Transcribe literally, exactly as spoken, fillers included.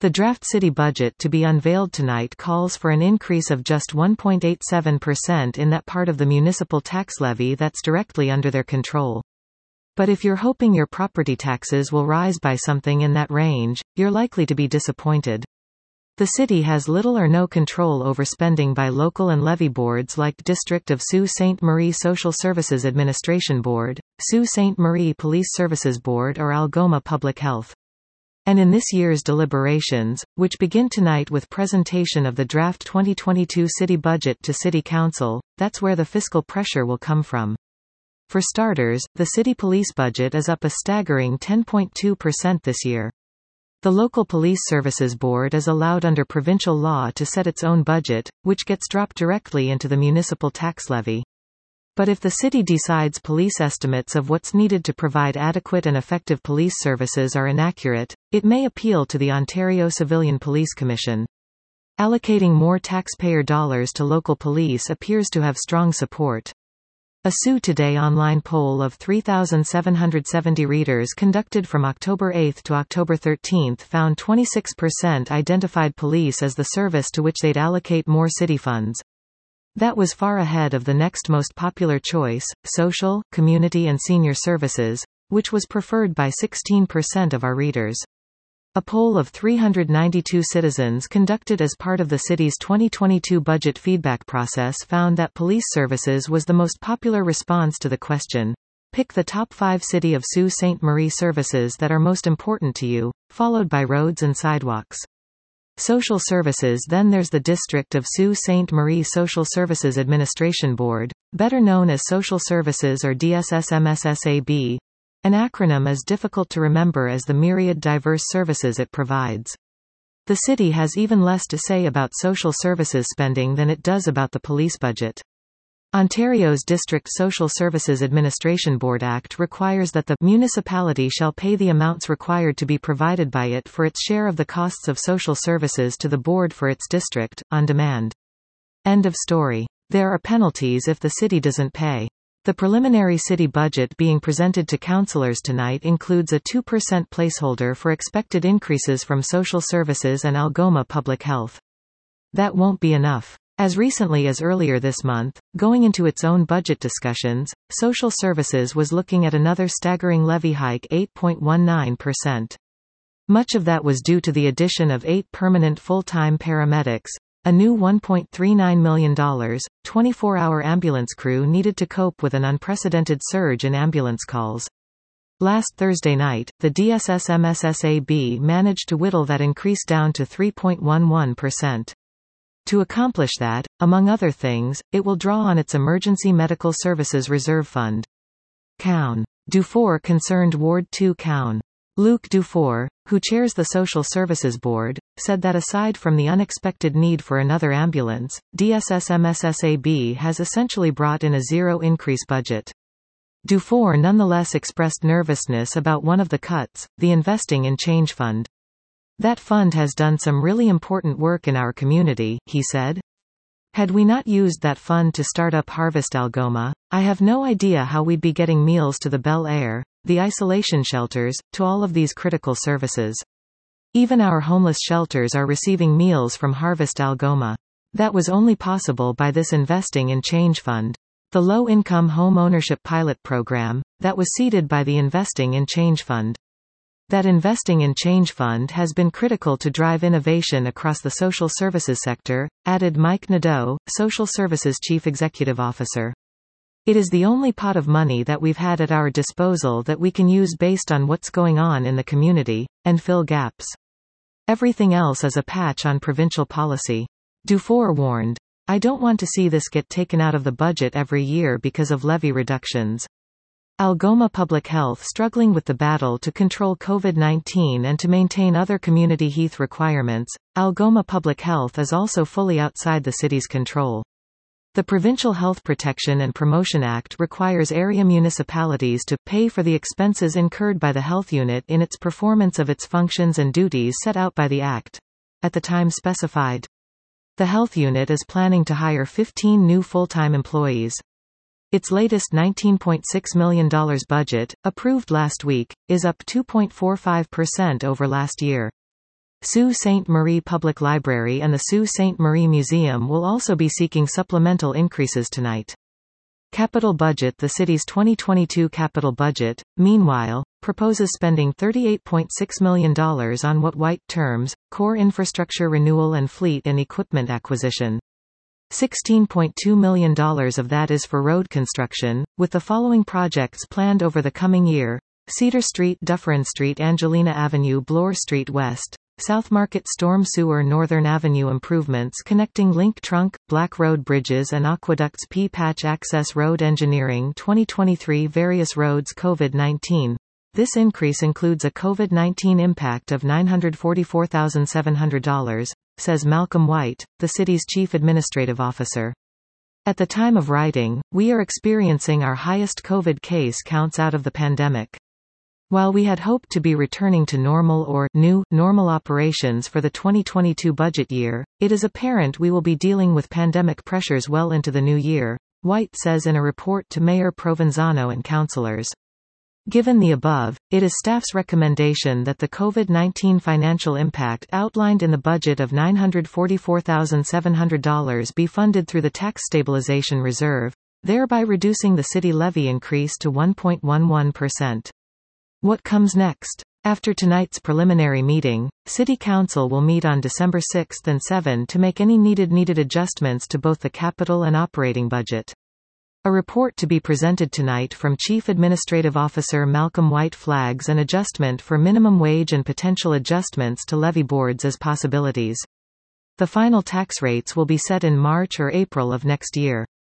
The draft city budget to be unveiled tonight calls for an increase of just one point eight seven percent in that part of the municipal tax levy that's directly under their control. But if you're hoping your property taxes will rise by something in that range, you're likely to be disappointed. The city has little or no control over spending by local and levy boards like District of Sault Ste. Marie Social Services Administration Board, Sault Ste. Marie Police Services Board or Algoma Public Health. And in this year's deliberations, which begin tonight with presentation of the draft twenty twenty-two city budget to City Council, that's where the fiscal pressure will come from. For starters, the city police budget is up a staggering ten point two percent this year. The Local Police Services Board is allowed under provincial law to set its own budget, which gets dropped directly into the municipal tax levy. But if the city decides police estimates of what's needed to provide adequate and effective police services are inaccurate, it may appeal to the Ontario Civilian Police Commission. Allocating more taxpayer dollars to local police appears to have strong support. A Sioux Today online poll of three thousand seven hundred seventy readers conducted from October eighth to October thirteenth found twenty-six percent identified police as the service to which they'd allocate more city funds. That was far ahead of the next most popular choice, social, community and senior services, which was preferred by sixteen percent of our readers. A poll of three hundred ninety-two citizens conducted as part of the city's twenty twenty-two budget feedback process found that police services was the most popular response to the question. Pick the top five City of Sault Ste. Marie services that are most important to you, followed by roads and sidewalks. Social services. Then there's the District of Sault Ste. Marie Social Services Administration Board, better known as Social Services or D S S M S S A B. An acronym as difficult to remember as the myriad diverse services it provides. The city has even less to say about social services spending than it does about the police budget. Ontario's District Social Services Administration Board Act requires that the municipality shall pay the amounts required to be provided by it for its share of the costs of social services to the board for its district, on demand. End of story. There are penalties if the city doesn't pay. The preliminary city budget being presented to councillors tonight includes a two percent placeholder for expected increases from social services and Algoma Public Health. That won't be enough. As recently as earlier this month, going into its own budget discussions, social services was looking at another staggering levy hike, eight point one nine percent. Much of that was due to the addition of eight permanent full-time paramedics, a new one point three nine million dollars, twenty-four hour ambulance crew needed to cope with an unprecedented surge in ambulance calls. Last Thursday night, the D S S M S S A B managed to whittle that increase down to three point one one percent. To accomplish that, among other things, it will draw on its Emergency Medical Services Reserve Fund. Coun. Dufour concerned Ward two Coun. Luc Dufour, who chairs the Social Services Board, said that aside from the unexpected need for another ambulance, D S S M S S A B has essentially brought in a zero increase budget. Dufour nonetheless expressed nervousness about one of the cuts, the Investing in Change Fund. That fund has done some really important work in our community, he said. Had we not used that fund to start up Harvest Algoma, I have no idea how we'd be getting meals to the Bel Air, the isolation shelters, to all of these critical services. Even our homeless shelters are receiving meals from Harvest Algoma. That was only possible by this Investing in Change Fund. The Low-Income Home Ownership Pilot Program, that was seeded by the Investing in Change Fund. That Investing in Change Fund has been critical to drive innovation across the social services sector, added Mike Nadeau, Social Services Chief Executive Officer. It is the only pot of money that we've had at our disposal that we can use based on what's going on in the community, and fill gaps. Everything else is a patch on provincial policy. Dufour warned. I don't want to see this get taken out of the budget every year because of levy reductions. Algoma Public Health struggling with the battle to control COVID nineteen and to maintain other community health requirements, Algoma Public Health is also fully outside the city's control. The Provincial Health Protection and Promotion Act requires area municipalities to pay for the expenses incurred by the health unit in its performance of its functions and duties set out by the Act, at the time specified. The health unit is planning to hire fifteen new full-time employees. Its latest nineteen point six million dollars budget, approved last week, is up two point four five percent over last year. Sault Ste. Marie Public Library and the Sault Ste. Marie Museum will also be seeking supplemental increases tonight. Capital budget. The city's twenty twenty-two capital budget, meanwhile, proposes spending thirty-eight point six million dollars on what White terms, core infrastructure renewal and fleet and equipment acquisition. sixteen point two million dollars of that is for road construction, with the following projects planned over the coming year: Cedar Street, Dufferin Street, Angelina Avenue, Bloor Street West, South Market, Storm Sewer, Northern Avenue improvements connecting Link Trunk, Black Road bridges and aqueducts, P-Patch Access Road engineering twenty twenty-three, various roads. COVID nineteen. This increase includes a COVID nineteen impact of nine hundred forty-four thousand seven hundred dollars, says Malcolm White, the city's chief administrative officer. At the time of writing, we are experiencing our highest COVID case counts out of the pandemic. While we had hoped to be returning to normal or new, normal operations for the twenty twenty-two budget year, it is apparent we will be dealing with pandemic pressures well into the new year, White says in a report to Mayor Provenzano and councillors. Given the above, it is staff's recommendation that the COVID nineteen financial impact outlined in the budget of nine hundred forty-four thousand seven hundred dollars be funded through the Tax Stabilization Reserve, thereby reducing the city levy increase to one point one one percent. What comes next? After tonight's preliminary meeting, City Council will meet on December sixth and seventh to make any needed needed adjustments to both the capital and operating budget. A report to be presented tonight from Chief Administrative Officer Malcolm White flags an adjustment for minimum wage and potential adjustments to levy boards as possibilities. The final tax rates will be set in March or April of next year.